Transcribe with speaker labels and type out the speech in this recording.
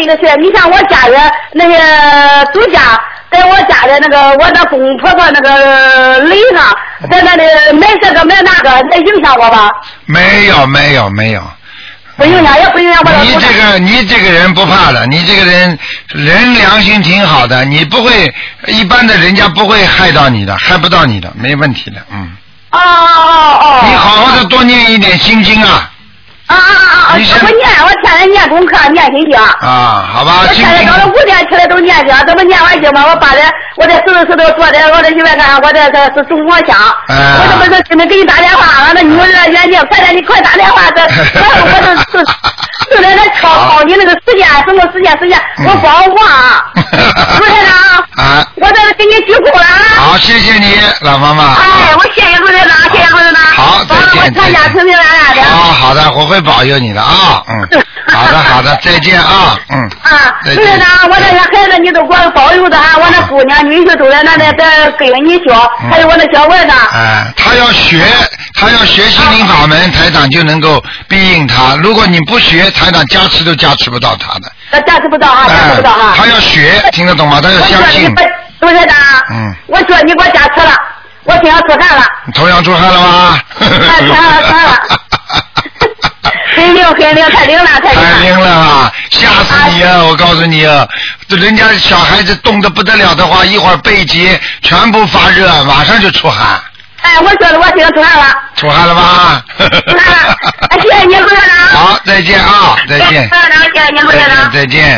Speaker 1: 一个事，你像我家人那些主家，在我家的那个我的公公婆婆那个坟上，在那里买这个买那个，能影响我吧？
Speaker 2: 没有。
Speaker 1: 不影响，也不影响我的。
Speaker 2: 你这个人不怕的，你这个人良心挺好的，你不会一般的人家不会害到你的，害不到你的，没问题的，嗯。你好好的多念一点心经啊。
Speaker 1: 我天天念功课，念心经。
Speaker 2: 好吧。
Speaker 1: 我现在早上5点起来都念经，这不念完经吗？我把我这石头坐在我这里面看，我这是中国香。我这不是今天给你打电话了，那女儿眼睛，快点，你快打电话，就在那抄你那个时间，什么时间，我不好忘。卢台长，我这是给你鞠躬了。
Speaker 2: 好，谢谢你，老妈妈。
Speaker 1: 我谢谢卢台长，谢谢卢台长。
Speaker 2: 好，再见。
Speaker 1: 我全家平平安安的。
Speaker 2: 好的，我会保佑你的啊，好的，再见啊，
Speaker 1: 卢台长，我这些孩子你都给我保佑的啊，我那姑娘女婿都在那里在跟着你学，还有我那小儿子。
Speaker 2: 他要学心灵法门，台长就能够庇应他。如果你不学，台长加持都加持不到他的。
Speaker 1: 加持不到啊，加持不到啊。
Speaker 2: 他要学，听得懂吗？他要相信。
Speaker 1: 卢台长，我说你给我加持了，我身上出汗了。
Speaker 2: 你头上出汗了吗？
Speaker 1: 出汗了。很灵，太灵了，太
Speaker 2: 灵了啊！吓死你啊！我告诉你啊，人家小孩子冻得不得了的话，一会儿背脊全部发热，马上就出汗。
Speaker 1: 我说了，我身上出汗了。
Speaker 2: 出汗了吧？
Speaker 1: 出汗了。谢谢你，卢台长。
Speaker 2: 好，再见啊！再见。
Speaker 1: 谢谢你，卢台长。
Speaker 2: 再见。